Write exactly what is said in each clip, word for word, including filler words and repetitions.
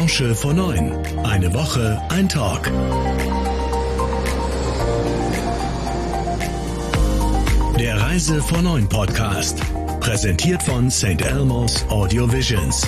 Branche vor neun. Eine Woche, ein Talk. Der Reise vor neun Podcast. Präsentiert von Saint Elmo's Audio Visions.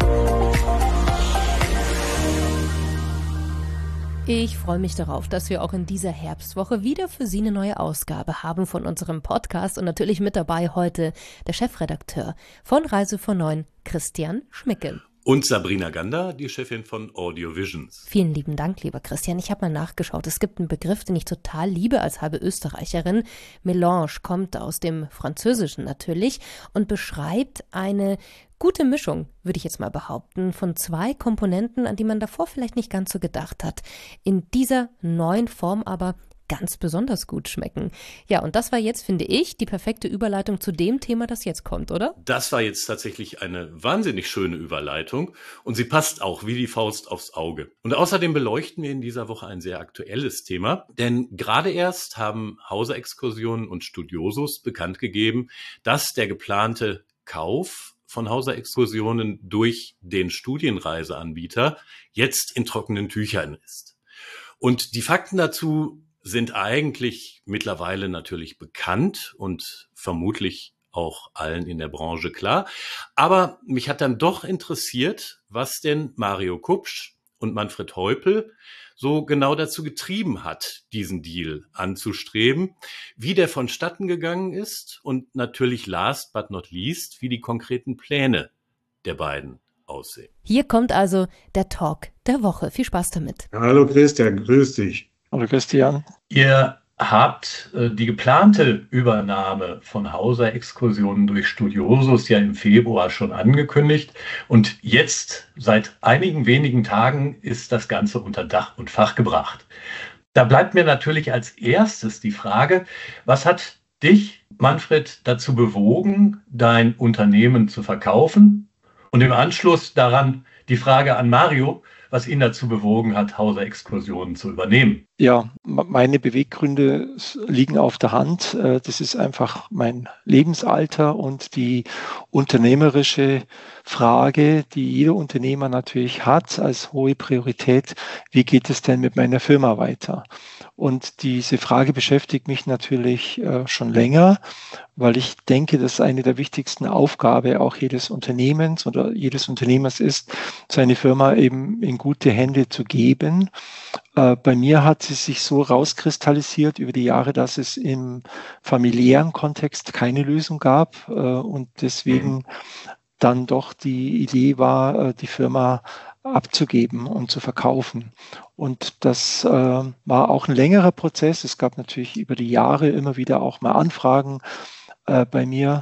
Ich freue mich darauf, dass wir auch in dieser Herbstwoche wieder für Sie eine neue Ausgabe haben von unserem Podcast und natürlich mit dabei heute der Chefredakteur von Reise vor neun, Christian Schmicke. Und Sabrina Gander, die Chefin von Audio Visions. Vielen lieben Dank, lieber Christian. Ich habe mal nachgeschaut. Es gibt einen Begriff, den ich total liebe als halbe Österreicherin. Mélange kommt aus dem Französischen natürlich und beschreibt eine gute Mischung, würde ich jetzt mal behaupten, von zwei Komponenten, an die man davor vielleicht nicht ganz so gedacht hat. In dieser neuen Form aber ganz besonders gut schmecken. Ja, und das war jetzt, finde ich, die perfekte Überleitung zu dem Thema, das jetzt kommt, oder? Das war jetzt tatsächlich eine wahnsinnig schöne Überleitung und sie passt auch wie die Faust aufs Auge. Und außerdem beleuchten wir in dieser Woche ein sehr aktuelles Thema, denn gerade erst haben Hauser-Exkursionen und Studiosus bekannt gegeben, dass der geplante Kauf von Hauser-Exkursionen durch den Studienreiseanbieter jetzt in trockenen Tüchern ist. Und die Fakten dazu sind eigentlich mittlerweile natürlich bekannt und vermutlich auch allen in der Branche klar. Aber mich hat dann doch interessiert, was denn Mario Kupsch und Manfred Heupel so genau dazu getrieben hat, diesen Deal anzustreben, wie der vonstatten gegangen ist und natürlich last but not least, wie die konkreten Pläne der beiden aussehen. Hier kommt also der Talk der Woche. Viel Spaß damit. Hallo Christian, grüß dich. Hallo Christian. Ihr habt äh, die geplante Übernahme von Hauser-Exkursionen durch Studiosus ja im Februar schon angekündigt. Und jetzt, seit einigen wenigen Tagen, ist das Ganze unter Dach und Fach gebracht. Da bleibt mir natürlich als erstes die Frage, was hat dich, Manfred, dazu bewogen, dein Unternehmen zu verkaufen? Und im Anschluss daran die Frage an Mario, was ihn dazu bewogen hat, Hauser-Exkursionen zu übernehmen. Ja, meine Beweggründe liegen auf der Hand. Das ist einfach mein Lebensalter und die unternehmerische Frage, die jeder Unternehmer natürlich hat als hohe Priorität. Wie geht es denn mit meiner Firma weiter? Und diese Frage beschäftigt mich natürlich äh, schon länger, weil ich denke, dass eine der wichtigsten Aufgaben auch jedes Unternehmens oder jedes Unternehmers ist, seine Firma eben in gute Hände zu geben. Äh, bei mir hat es sich so rauskristallisiert über die Jahre, dass es im familiären Kontext keine Lösung gab äh, und deswegen dann doch die Idee war, äh, die Firma abzugeben und zu verkaufen. Und das äh, war auch ein längerer Prozess. Es gab natürlich über die Jahre immer wieder auch mal Anfragen äh, bei mir.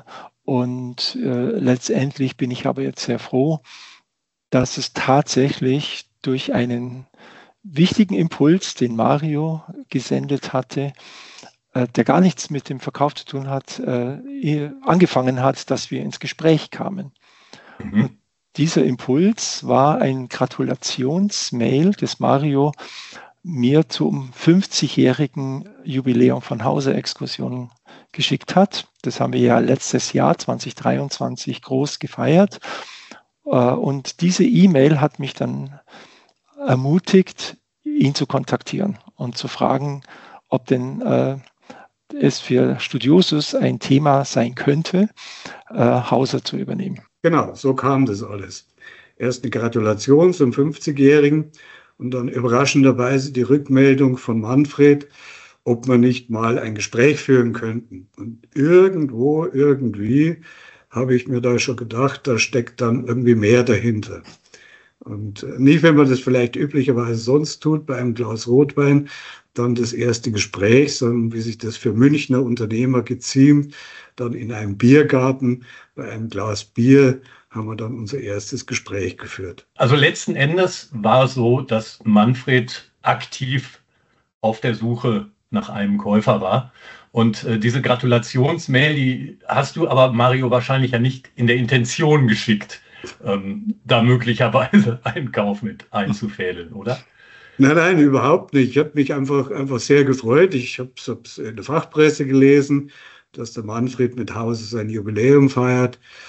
Und äh, letztendlich bin ich aber jetzt sehr froh, dass es tatsächlich durch einen wichtigen Impuls, den Mario gesendet hatte, äh, der gar nichts mit dem Verkauf zu tun hat, äh, angefangen hat, dass wir ins Gespräch kamen. Mhm. Und dieser Impuls war ein Gratulationsmail, das Mario mir zum fünfzigjährigen Jubiläum von Hauser-Exkursionen geschickt hat. Das haben wir ja letztes Jahr zwanzig dreiundzwanzig groß gefeiert. Und diese E-Mail hat mich dann ermutigt, ihn zu kontaktieren und zu fragen, ob denn äh, es für Studiosus ein Thema sein könnte, äh, Hauser zu übernehmen. Genau, so kam das alles. Erst eine Gratulation zum fünfzigjährigen und dann überraschenderweise die Rückmeldung von Manfred, ob wir nicht mal ein Gespräch führen könnten. Und irgendwo, irgendwie habe ich mir da schon gedacht, da steckt dann irgendwie mehr dahinter. Und nicht, wenn man das vielleicht üblicherweise sonst tut, bei einem Glas Rotwein, dann das erste Gespräch, sondern wie sich das für Münchner Unternehmer geziemt, dann in einem Biergarten, bei einem Glas Bier, haben wir dann unser erstes Gespräch geführt. Also letzten Endes war es so, dass Manfred aktiv auf der Suche nach einem Käufer war. Und äh, diese Gratulationsmail, die hast du aber, Mario, wahrscheinlich ja nicht in der Intention geschickt, ähm, da möglicherweise einen Kauf mit einzufädeln, oder? Nein, nein, überhaupt nicht. Ich habe mich einfach, einfach sehr gefreut. Ich habe es in der Fachpresse gelesen, dass der Manfred mit Hause sein Jubiläum feiert.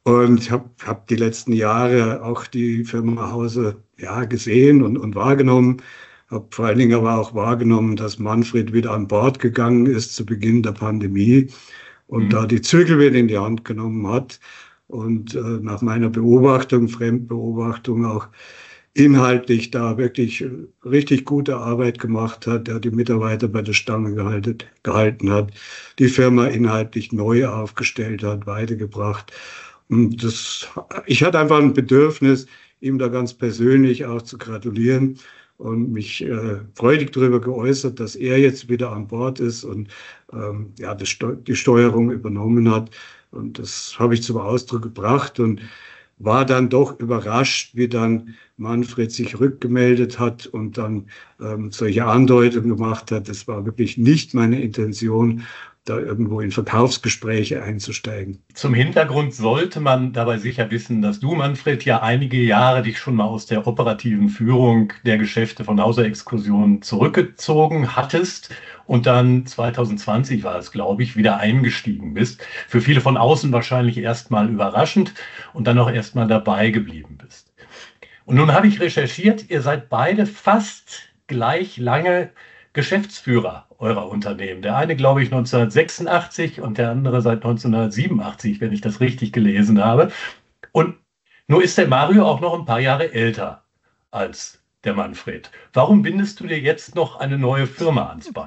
Und ich habe hab die letzten Jahre auch die Firma Hauser ja, gesehen und, und wahrgenommen. Habe vor allen Dingen aber auch wahrgenommen, dass Manfred wieder an Bord gegangen ist zu Beginn der Pandemie und mhm. da die Zügel wieder in die Hand genommen hat. Und äh, nach meiner Beobachtung, Fremdbeobachtung auch inhaltlich da wirklich richtig gute Arbeit gemacht hat, der die Mitarbeiter bei der Stange gehalten, gehalten hat, die Firma inhaltlich neu aufgestellt hat, weitergebracht. Und das, ich hatte einfach ein Bedürfnis, ihm da ganz persönlich auch zu gratulieren und mich äh, freudig darüber geäußert, dass er jetzt wieder an Bord ist und ähm, ja, das Steu- die Steuerung übernommen hat. Und das habe ich zum Ausdruck gebracht und war dann doch überrascht, wie dann Manfred sich rückgemeldet hat und dann ähm, solche Andeutungen gemacht hat. Das war wirklich nicht meine Intention, da irgendwo in Verkaufsgespräche einzusteigen. Zum Hintergrund sollte man dabei sicher wissen, dass du, Manfred, ja einige Jahre dich schon mal aus der operativen Führung der Geschäfte von Hauser Exkursionen zurückgezogen hattest und dann zwanzig zwanzig war es, glaube ich, wieder eingestiegen bist. Für viele von außen wahrscheinlich erstmal überraschend und dann auch erstmal dabei geblieben bist. Und nun habe ich recherchiert, ihr seid beide fast gleich lange Geschäftsführer eurer Unternehmen. Der eine, glaube ich, neunzehnhundertsechsundachtzig und der andere seit neunzehnhundertsiebenundachtzig, wenn ich das richtig gelesen habe. Und nur ist der Mario auch noch ein paar Jahre älter als der Manfred. Warum bindest du dir jetzt noch eine neue Firma ans Bein?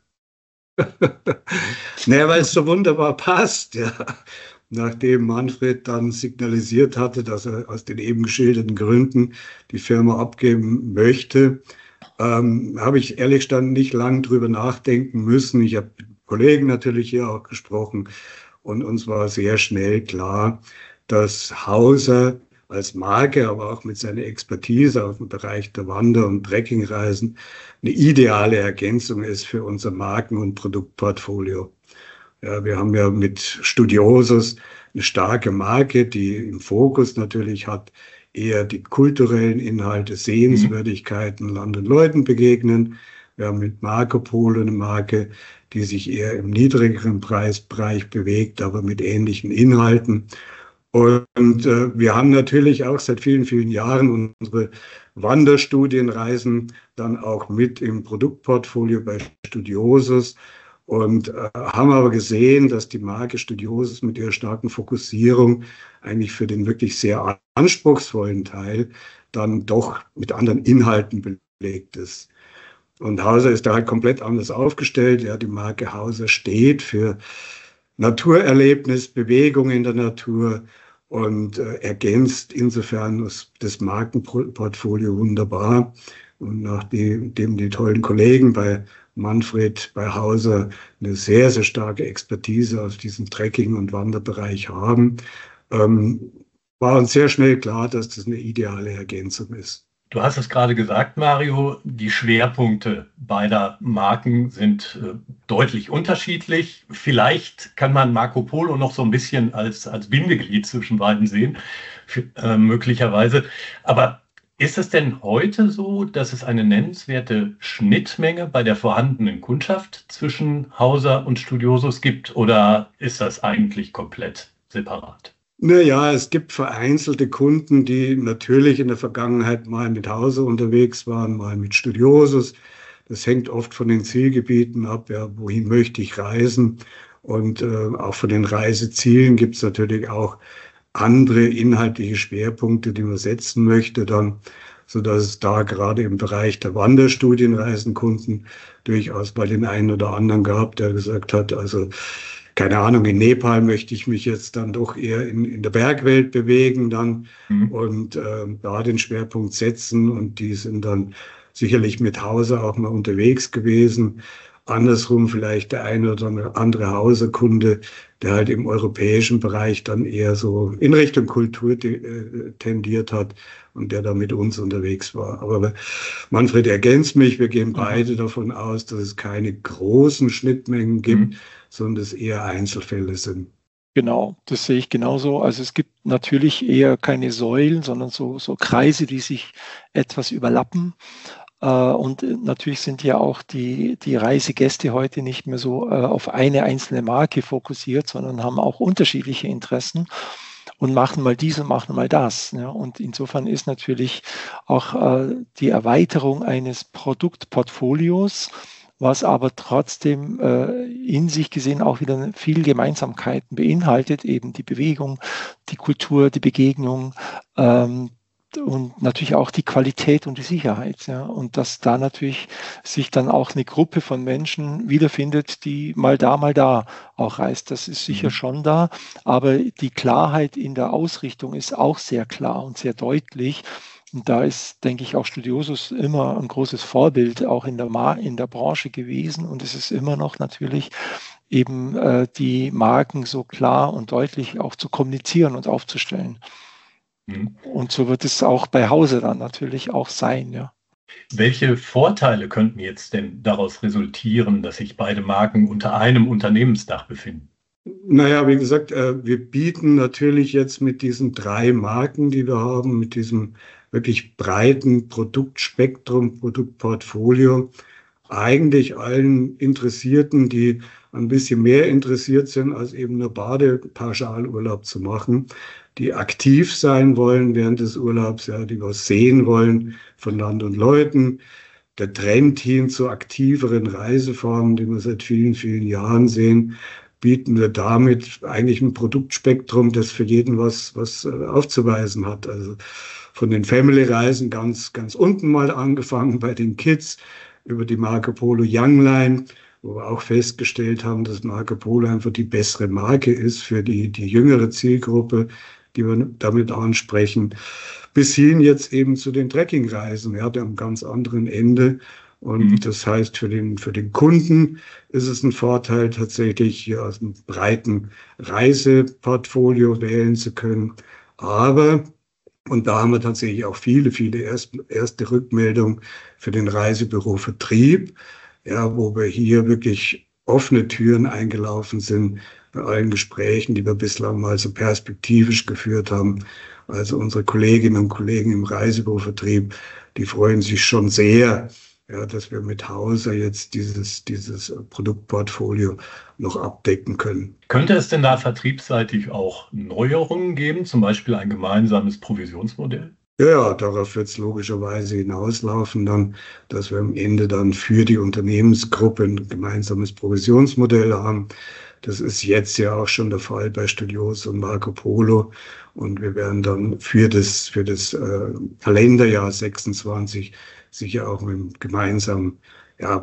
Naja, weil es so wunderbar passt, ja. Nachdem Manfred dann signalisiert hatte, dass er aus den eben geschilderten Gründen die Firma abgeben möchte, ähm, habe ich ehrlich gesagt nicht lange drüber nachdenken müssen. Ich habe mit Kollegen natürlich hier auch gesprochen und uns war sehr schnell klar, dass Hauser als Marke, aber auch mit seiner Expertise auf dem Bereich der Wander- und Trekkingreisen eine ideale Ergänzung ist für unser Marken- und Produktportfolio. Ja, wir haben ja mit Studiosus eine starke Marke, die im Fokus natürlich hat, eher die kulturellen Inhalte, Sehenswürdigkeiten, Land und Leuten begegnen. Wir haben mit Marco Polo eine Marke, die sich eher im niedrigeren Preisbereich bewegt, aber mit ähnlichen Inhalten. Und äh, wir haben natürlich auch seit vielen, vielen Jahren unsere Wanderstudienreisen dann auch mit im Produktportfolio bei Studiosus und äh, haben aber gesehen, dass die Marke Studiosus mit ihrer starken Fokussierung eigentlich für den wirklich sehr anspruchsvollen Teil dann doch mit anderen Inhalten belegt ist. Und Hauser ist da halt komplett anders aufgestellt. Ja, die Marke Hauser steht für Naturerlebnis, Bewegung in der Natur und äh, ergänzt insofern das, das Markenportfolio wunderbar. Und nachdem die tollen Kollegen bei Manfred, bei Hauser eine sehr, sehr starke Expertise aus diesem Trekking- und Wanderbereich haben, ähm, war uns sehr schnell klar, dass das eine ideale Ergänzung ist. Du hast es gerade gesagt, Mario, die Schwerpunkte beider Marken sind äh, deutlich unterschiedlich. Vielleicht kann man Marco Polo noch so ein bisschen als, als Bindeglied zwischen beiden sehen, für, äh, möglicherweise. Aber ist es denn heute so, dass es eine nennenswerte Schnittmenge bei der vorhandenen Kundschaft zwischen Hauser und Studiosus gibt oder ist das eigentlich komplett separat? Naja, es gibt vereinzelte Kunden, die natürlich in der Vergangenheit mal mit Hauser unterwegs waren, mal mit Studiosus. Das hängt oft von den Zielgebieten ab, ja, wohin möchte ich reisen. Und äh, auch von den Reisezielen gibt es natürlich auch andere inhaltliche Schwerpunkte, die man setzen möchte, dann, so dass es da gerade im Bereich der Wanderstudienreisenkunden durchaus bei den einen oder anderen gab, der gesagt hat, also keine Ahnung, in Nepal möchte ich mich jetzt dann doch eher in, in der Bergwelt bewegen dann mhm. und äh, da den Schwerpunkt setzen und die sind dann sicherlich mit Hauser auch mal unterwegs gewesen. Andersrum vielleicht der eine oder andere Hauserkunde, der halt im europäischen Bereich dann eher so in Richtung Kultur tendiert hat und der da mit uns unterwegs war. Aber Manfred ergänzt mich, wir gehen beide davon aus, dass es keine großen Schnittmengen gibt, mhm. sondern es eher Einzelfälle sind. Genau, das sehe ich genauso. Also es gibt natürlich eher keine Säulen, sondern so, so Kreise, die sich etwas überlappen. Und natürlich sind ja auch die, die Reisegäste heute nicht mehr so auf eine einzelne Marke fokussiert, sondern haben auch unterschiedliche Interessen. und machen mal dies und machen mal das. Ja. Und insofern ist natürlich auch äh, die Erweiterung eines Produktportfolios, was aber trotzdem äh, in sich gesehen auch wieder viel Gemeinsamkeiten beinhaltet, eben die Bewegung, die Kultur, die Begegnung, ähm, und natürlich auch die Qualität und die Sicherheit. Ja. Und dass da natürlich sich dann auch eine Gruppe von Menschen wiederfindet, die mal da, mal da auch reist. Das ist sicher schon da. Aber die Klarheit in der Ausrichtung ist auch sehr klar und sehr deutlich. Und da ist, denke ich, auch Studiosus immer ein großes Vorbild, auch in der, Mar- in der Branche gewesen. Und es ist immer noch natürlich eben äh, die Marken so klar und deutlich auch zu kommunizieren und aufzustellen. Und so wird es auch bei Hause dann natürlich auch sein, ja. Welche Vorteile könnten jetzt denn daraus resultieren, dass sich beide Marken unter einem Unternehmensdach befinden? Naja, wie gesagt, wir bieten natürlich jetzt mit diesen drei Marken, die wir haben, mit diesem wirklich breiten Produktspektrum, Produktportfolio, eigentlich allen Interessierten, die ein bisschen mehr interessiert sind, als eben nur Badepauschalurlaub zu machen, die aktiv sein wollen während des Urlaubs, ja, die was sehen wollen von Land und Leuten. Der Trend hin zu aktiveren Reiseformen, die wir seit vielen, vielen Jahren sehen, bieten wir damit eigentlich ein Produktspektrum, das für jeden was, was aufzuweisen hat. Also von den Family-Reisen ganz, ganz unten mal angefangen bei den Kids, über die Marco Polo Young Line, wo wir auch festgestellt haben, dass Marco Polo einfach die bessere Marke ist für die, die jüngere Zielgruppe, die wir damit ansprechen, bis hin jetzt eben zu den Trekkingreisen, ja, am ganz anderen Ende. Und mhm. das heißt, für den, für den Kunden ist es ein Vorteil, tatsächlich hier aus einem breiten Reiseportfolio wählen zu können. Aber, und da haben wir tatsächlich auch viele, viele erste, erste Rückmeldungen für den Reisebürovertrieb, ja, wo wir hier wirklich offene Türen eingelaufen sind bei allen Gesprächen, die wir bislang mal so perspektivisch geführt haben. Also unsere Kolleginnen und Kollegen im Reisebürovertrieb, die freuen sich schon sehr, ja, dass wir mit Hauser jetzt dieses, dieses Produktportfolio noch abdecken können. Könnte es denn da vertriebsseitig auch Neuerungen geben, zum Beispiel ein gemeinsames Provisionsmodell? Ja, darauf wird es logischerweise hinauslaufen, dann, dass wir am Ende dann für die Unternehmensgruppe ein gemeinsames Provisionsmodell haben. Das ist jetzt ja auch schon der Fall bei Studiosus und Marco Polo. Und wir werden dann für das, für das äh, Kalenderjahr sechsundzwanzig sicher auch mit einem gemeinsamen ja,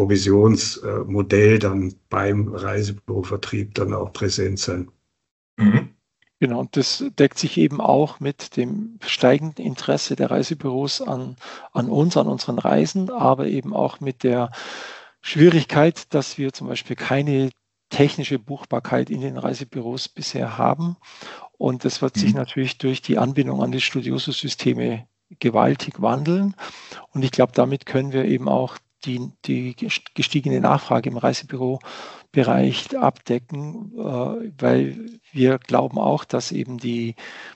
Provisionsmodell dann beim Reisebürovertrieb dann auch präsent sein. Mhm. Genau, und das deckt sich eben auch mit dem steigenden Interesse der Reisebüros an, an uns, an unseren Reisen, aber eben auch mit der Schwierigkeit, dass wir zum Beispiel keine technische Buchbarkeit in den Reisebüros bisher haben. Und das wird sich natürlich durch die Anbindung an die Studiosus-Systeme gewaltig wandeln. Und ich glaube, damit können wir eben auch die, die gestiegene Nachfrage im Reisebürobereich abdecken, äh, weil wir glauben auch, dass eben die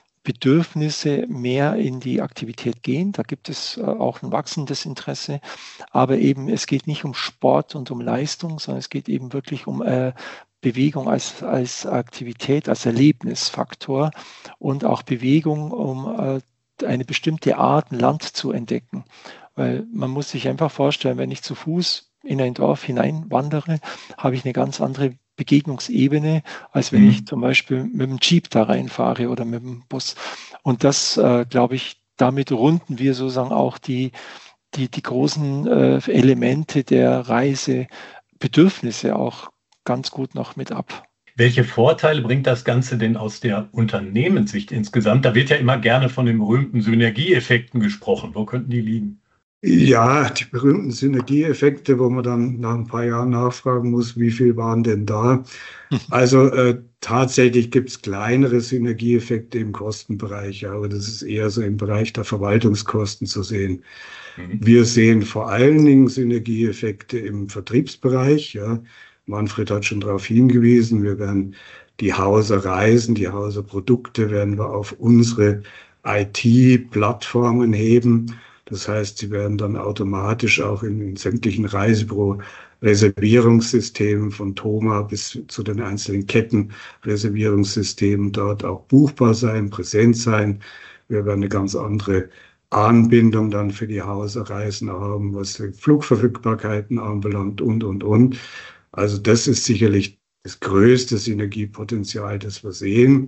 Bedürfnisse mehr in die Aktivität gehen. Da gibt es äh, auch ein wachsendes Interesse. Aber eben, es geht nicht um Sport und um Leistung, sondern es geht eben wirklich um äh, Bewegung als, als Aktivität, als Erlebnisfaktor und auch Bewegung, um äh, eine bestimmte Art, ein Land zu entdecken. Weil man muss sich einfach vorstellen, wenn ich zu Fuß in ein Dorf hineinwandere, habe ich eine ganz andere Begegnungsebene, als wenn mhm. ich zum Beispiel mit dem Jeep da reinfahre oder mit dem Bus. Und das, äh, glaube ich, damit runden wir sozusagen auch die, die, die großen äh, Elemente der Reisebedürfnisse auch ganz gut noch mit ab. Welche Vorteile bringt das Ganze denn aus der Unternehmenssicht insgesamt? Da wird ja immer gerne von den berühmten Synergieeffekten gesprochen. Wo könnten die liegen? Ja, die berühmten Synergieeffekte, wo man dann nach ein paar Jahren nachfragen muss, wie viel waren denn da? Also äh, tatsächlich gibt es kleinere Synergieeffekte im Kostenbereich, ja, aber das ist eher so im Bereich der Verwaltungskosten zu sehen. Mhm. Wir sehen vor allen Dingen Synergieeffekte im Vertriebsbereich. Ja. Manfred hat schon darauf hingewiesen, wir werden die Hauser Reisen, die Hauser Produkte werden wir auf unsere I T-Plattformen heben. Das heißt, sie werden dann automatisch auch in, in sämtlichen Reisebüro Reservierungssystemen von Thoma bis zu den einzelnen Kettenreservierungssystemen dort auch buchbar sein, präsent sein. Wir werden eine ganz andere Anbindung dann für die Hauserreisen haben, was die Flugverfügbarkeiten anbelangt und, und, und. Also das ist sicherlich das größte Synergiepotenzial, das wir sehen.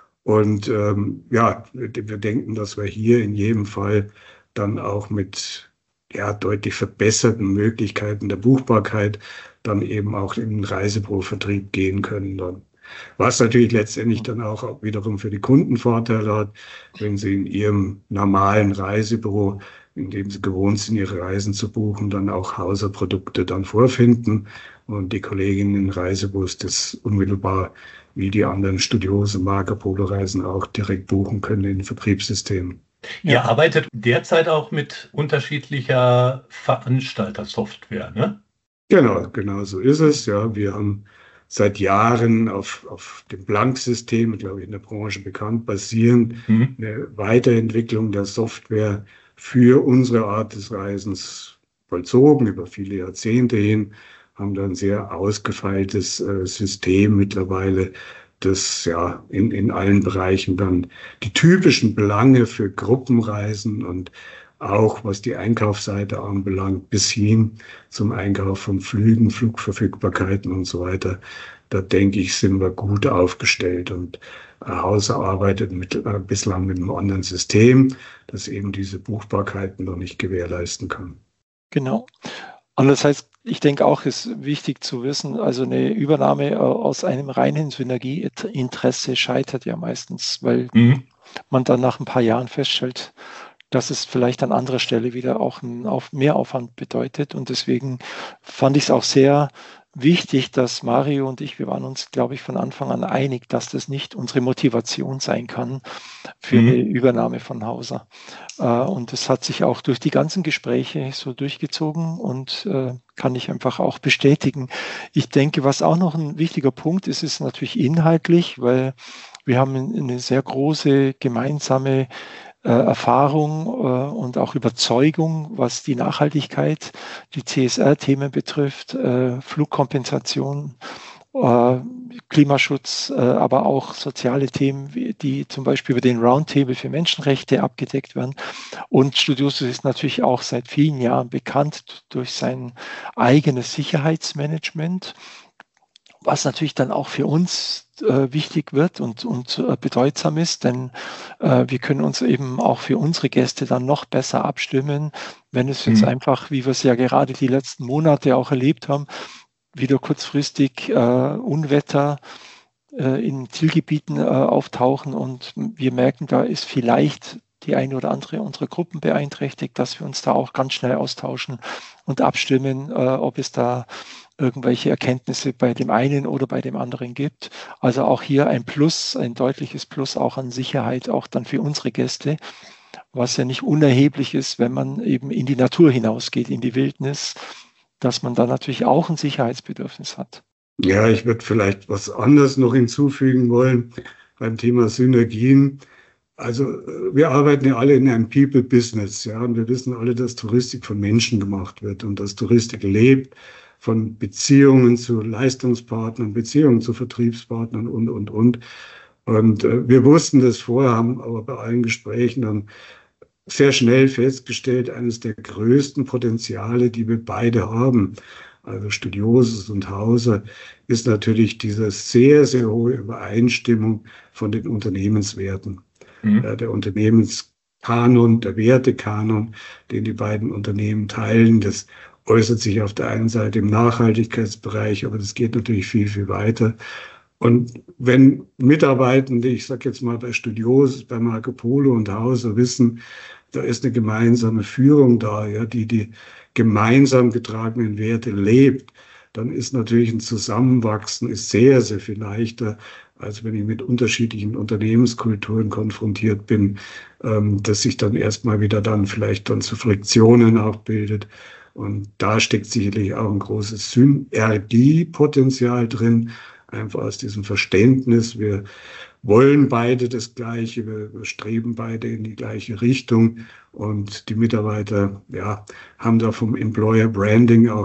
Und ähm, ja, wir denken, dass wir hier in jedem Fall dann auch mit ja, deutlich verbesserten Möglichkeiten der Buchbarkeit dann eben auch in den Reisebürovertrieb gehen können dann. Was natürlich letztendlich dann auch wiederum für die Kunden Vorteile hat, wenn sie in ihrem normalen Reisebüro, in dem sie gewohnt sind, ihre Reisen zu buchen, dann auch Hauser-Produkte dann vorfinden und die Kolleginnen in Reisebüros das unmittelbar wie die anderen Studios und Marco Polo Reisen auch direkt buchen können in den Vertriebssystemen. Ihr ja. arbeitet derzeit auch mit unterschiedlicher Veranstaltersoftware, ne? Genau, genau so ist es. Ja, wir haben seit Jahren auf, auf dem Blank-System, glaube ich, in der Branche bekannt, basierend mhm. eine Weiterentwicklung der Software für unsere Art des Reisens vollzogen, über viele Jahrzehnte hin, haben da ein sehr ausgefeiltes äh, System mittlerweile, das ja in, in allen Bereichen dann die typischen Belange für Gruppenreisen und auch was die Einkaufsseite anbelangt, bis hin zum Einkauf von Flügen, Flugverfügbarkeiten und so weiter. Da denke ich, sind wir gut aufgestellt und Hauser arbeitet mit, äh, bislang mit einem anderen System, das eben diese Buchbarkeiten noch nicht gewährleisten kann. Genau. Andererseits, ich denke auch, ist wichtig zu wissen, also eine Übernahme aus einem reinen Synergieinteresse scheitert ja meistens, weil mhm. man dann nach ein paar Jahren feststellt, dass es vielleicht an anderer Stelle wieder auch einen Mehraufwand bedeutet. Und deswegen fand ich es auch sehr wichtig, dass Mario und ich, wir waren uns, glaube ich, von Anfang an einig, dass das nicht unsere Motivation sein kann für mhm. eine Übernahme von Hauser. Und das hat sich auch durch die ganzen Gespräche so durchgezogen und kann ich einfach auch bestätigen. Ich denke, was auch noch ein wichtiger Punkt ist, ist natürlich inhaltlich, weil wir haben eine sehr große gemeinsame Erfahrung und auch Überzeugung, was die Nachhaltigkeit, die C S R-Themen betrifft, Flugkompensation, Klimaschutz, aber auch soziale Themen, die zum Beispiel über den Roundtable für Menschenrechte abgedeckt werden. Und Studiosus ist natürlich auch seit vielen Jahren bekannt durch sein eigenes Sicherheitsmanagement, was natürlich dann auch für uns äh, wichtig wird und, und äh, bedeutsam ist, denn äh, wir können uns eben auch für unsere Gäste dann noch besser abstimmen, wenn es jetzt mhm. einfach, wie wir es ja gerade die letzten Monate auch erlebt haben, wieder kurzfristig äh, Unwetter äh, in Zielgebieten äh, auftauchen und wir merken, da ist vielleicht die eine oder andere unserer Gruppen beeinträchtigt, dass wir uns da auch ganz schnell austauschen und abstimmen, äh, ob es da irgendwelche Erkenntnisse bei dem einen oder bei dem anderen gibt. Also auch hier ein Plus, ein deutliches Plus auch an Sicherheit, auch dann für unsere Gäste, was ja nicht unerheblich ist, wenn man eben in die Natur hinausgeht, in die Wildnis, dass man da natürlich auch ein Sicherheitsbedürfnis hat. Ja, ich würde vielleicht was anderes noch hinzufügen wollen beim Thema Synergien. Also wir arbeiten ja alle in einem People-Business, ja, und wir wissen alle, dass Touristik von Menschen gemacht wird und dass Touristik lebt von Beziehungen zu Leistungspartnern, Beziehungen zu Vertriebspartnern und, und, und. Und äh, wir wussten das vorher, haben aber bei allen Gesprächen dann sehr schnell festgestellt, eines der größten Potenziale, die wir beide haben, also Studiosus und Hauser, ist natürlich diese sehr, sehr hohe Übereinstimmung von den Unternehmenswerten. Mhm. Ja, der Unternehmenskanon, der Wertekanon, den die beiden Unternehmen teilen, das äußert sich auf der einen Seite im Nachhaltigkeitsbereich, aber das geht natürlich viel, viel weiter. Und wenn Mitarbeitende, ich sage jetzt mal bei Studios, bei Marco Polo und Hauser wissen, da ist eine gemeinsame Führung da, ja, die die gemeinsam getragenen Werte lebt, dann ist natürlich ein Zusammenwachsen ist sehr, sehr viel leichter, als wenn ich mit unterschiedlichen Unternehmenskulturen konfrontiert bin, ähm, dass sich dann erstmal wieder dann vielleicht dann zu Friktionen auch bildet. Und da steckt sicherlich auch ein großes Synergiepotenzial drin, einfach aus diesem Verständnis. Wir wollen beide das Gleiche, wir streben beide in die gleiche Richtung und die Mitarbeiter ja, haben da vom Employer Branding auch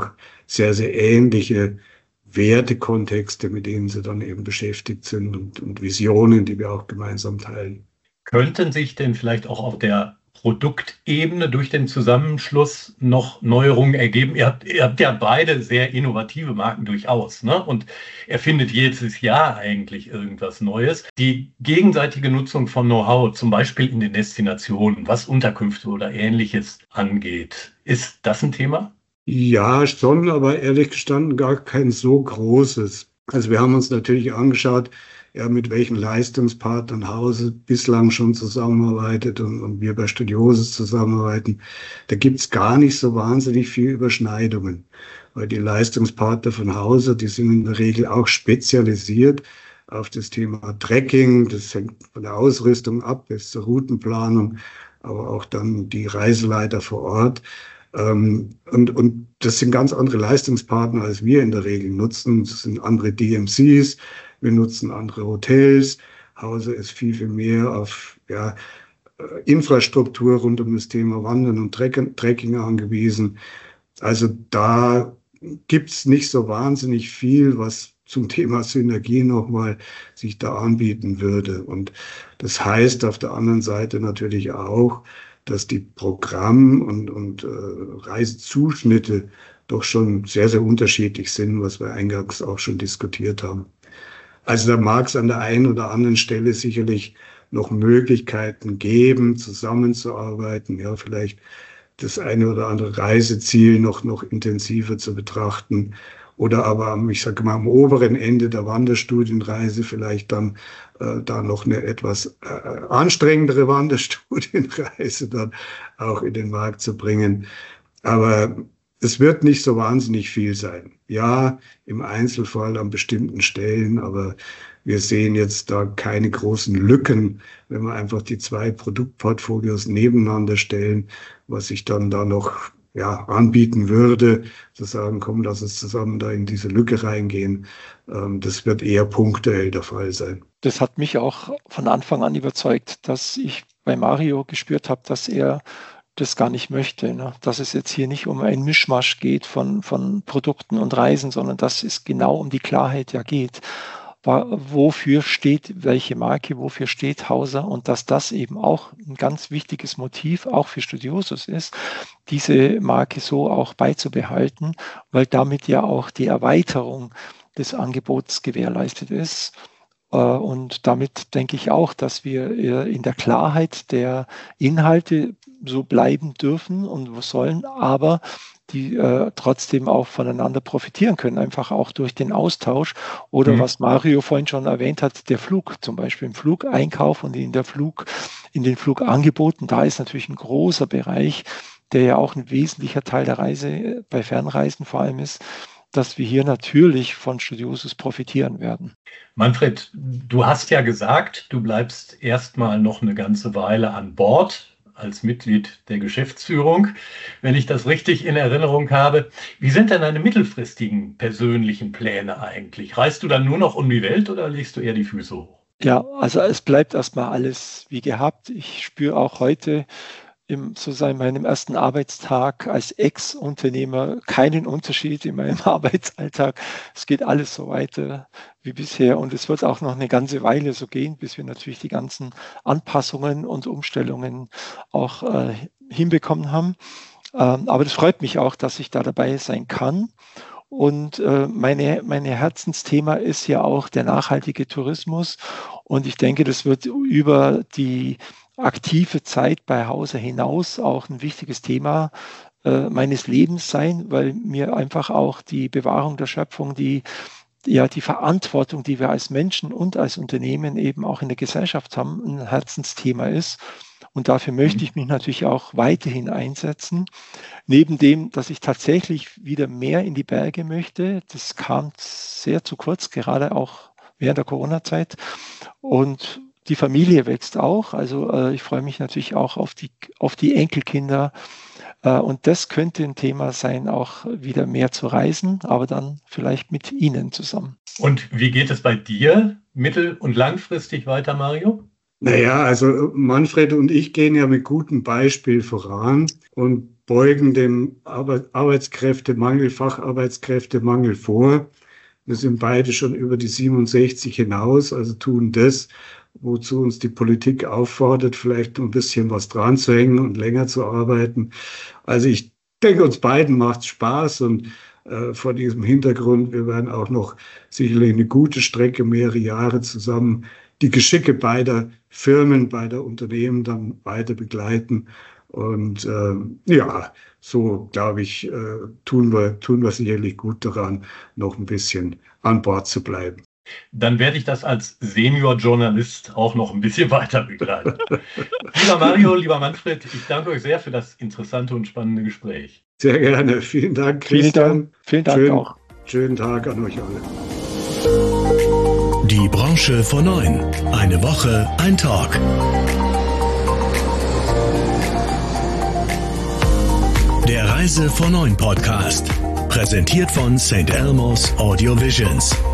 sehr, sehr ähnliche Wertekontexte, mit denen sie dann eben beschäftigt sind und, und Visionen, die wir auch gemeinsam teilen. Könnten sich denn vielleicht auch auf der Produktebene durch den Zusammenschluss noch Neuerungen ergeben? Ihr habt, ihr habt ja beide sehr innovative Marken durchaus, ne? Und erfindet jedes Jahr eigentlich irgendwas Neues. Die gegenseitige Nutzung von Know-how, zum Beispiel in den Destinationen, was Unterkünfte oder Ähnliches angeht, ist das ein Thema? Ja, schon, aber ehrlich gestanden gar kein so großes. Also wir haben uns natürlich angeschaut, ja, mit welchen Leistungspartnern Hause bislang schon zusammenarbeitet und, und wir bei Studiosus zusammenarbeiten. Da gibt's gar nicht so wahnsinnig viel Überschneidungen, weil die Leistungspartner von Hause, die sind in der Regel auch spezialisiert auf das Thema Tracking. Das hängt von der Ausrüstung ab, bis zur Routenplanung, aber auch dann die Reiseleiter vor Ort. Ähm, und, und das sind ganz andere Leistungspartner, als wir in der Regel nutzen. Das sind andere D M Cs. Wir nutzen andere Hotels. Hause ist viel, viel mehr auf ja, Infrastruktur rund um das Thema Wandern und Trekking angewiesen. Also da gibt's nicht so wahnsinnig viel, was zum Thema Synergie nochmal sich da anbieten würde. Und das heißt auf der anderen Seite natürlich auch, dass die Programm- und, und äh, Reisezuschnitte doch schon sehr, sehr unterschiedlich sind, was wir eingangs auch schon diskutiert haben. Also da mag es an der einen oder anderen Stelle sicherlich noch Möglichkeiten geben, zusammenzuarbeiten, ja, vielleicht das eine oder andere Reiseziel noch, noch intensiver zu betrachten oder aber am, ich sage mal, am oberen Ende der Wanderstudienreise vielleicht dann äh, da noch eine etwas äh, anstrengendere Wanderstudienreise dann auch in den Markt zu bringen. Aber es wird nicht so wahnsinnig viel sein. Ja, im Einzelfall an bestimmten Stellen, aber wir sehen jetzt da keine großen Lücken, wenn wir einfach die zwei Produktportfolios nebeneinander stellen, was sich dann da noch ja, anbieten würde, zu sagen, komm, lass uns zusammen da in diese Lücke reingehen. Ähm, das wird eher punktuell der Fall sein. Das hat mich auch von Anfang an überzeugt, dass ich bei Mario gespürt habe, dass er das gar nicht möchte, ne? Dass es jetzt hier nicht um einen Mischmasch geht von, von Produkten und Reisen, sondern dass es genau um die Klarheit ja geht. Wofür steht welche Marke, wofür steht Hauser und dass das eben auch ein ganz wichtiges Motiv auch für Studiosus ist, diese Marke so auch beizubehalten, weil damit ja auch die Erweiterung des Angebots gewährleistet ist. Und damit denke ich auch, dass wir in der Klarheit der Inhalte so bleiben dürfen und sollen, aber die äh, trotzdem auch voneinander profitieren können, einfach auch durch den Austausch oder mhm. was Mario vorhin schon erwähnt hat, der Flug, zum Beispiel im Flugeinkauf und in der Flug, in den Flugangeboten, da ist natürlich ein großer Bereich, der ja auch ein wesentlicher Teil der Reise bei Fernreisen vor allem ist, dass wir hier natürlich von Studiosus profitieren werden. Manfred, du hast ja gesagt, du bleibst erstmal noch eine ganze Weile an Bord als Mitglied der Geschäftsführung, wenn ich das richtig in Erinnerung habe. Wie sind denn deine mittelfristigen persönlichen Pläne eigentlich? Reist du dann nur noch um die Welt oder legst du eher die Füße hoch? Ja, also es bleibt erstmal alles wie gehabt. Ich spüre auch heute im, sozusagen meinem ersten Arbeitstag als Ex-Unternehmer keinen Unterschied in meinem Arbeitsalltag. Es geht alles so weiter wie bisher und es wird auch noch eine ganze Weile so gehen, bis wir natürlich die ganzen Anpassungen und Umstellungen auch äh, hinbekommen haben. Ähm, aber das freut mich auch, dass ich da dabei sein kann. Und äh, meine, meine Herzensthema ist ja auch der nachhaltige Tourismus. Und ich denke, das wird über die aktive Zeit bei Hauser hinaus auch ein wichtiges Thema äh, meines Lebens sein, weil mir einfach auch die Bewahrung der Schöpfung, die ja die Verantwortung, die wir als Menschen und als Unternehmen eben auch in der Gesellschaft haben, ein Herzensthema ist. Und dafür möchte ich mich natürlich auch weiterhin einsetzen. Neben dem, dass ich tatsächlich wieder mehr in die Berge möchte, das kam sehr zu kurz, gerade auch während der Corona-Zeit. Und die Familie wächst auch. Also äh, ich freue mich natürlich auch auf die, auf die Enkelkinder. Äh, und das könnte ein Thema sein, auch wieder mehr zu reisen, aber dann vielleicht mit Ihnen zusammen. Und wie geht es bei dir mittel- und langfristig weiter, Mario? Naja, also Manfred und ich gehen ja mit gutem Beispiel voran und beugen dem Arbeitskräftemangel, Facharbeitskräftemangel vor. Wir sind beide schon über die siebenundsechzig hinaus, also tun das, wozu uns die Politik auffordert, vielleicht ein bisschen was dran zu hängen und länger zu arbeiten. Also ich denke, uns beiden macht es Spaß und äh, vor diesem Hintergrund, wir werden auch noch sicherlich eine gute Strecke, mehrere Jahre zusammen die Geschicke beider Firmen, beider Unternehmen dann weiter begleiten. Und äh, ja, so glaube ich, äh, tun wir, tun wir sicherlich gut daran, noch ein bisschen an Bord zu bleiben. Dann werde ich das als Senior-Journalist auch noch ein bisschen weiter begleiten. Lieber Mario, lieber Manfred, ich danke euch sehr für das interessante und spannende Gespräch. Sehr gerne. Vielen Dank, Christian. Vielen Dank, Vielen Dank Schön, auch. Schönen Tag an euch alle. Die Branche vor neun. Eine Woche, ein Talk. Der Reise vor neun Podcast. Präsentiert von Sankt Elmo's Audio Visions.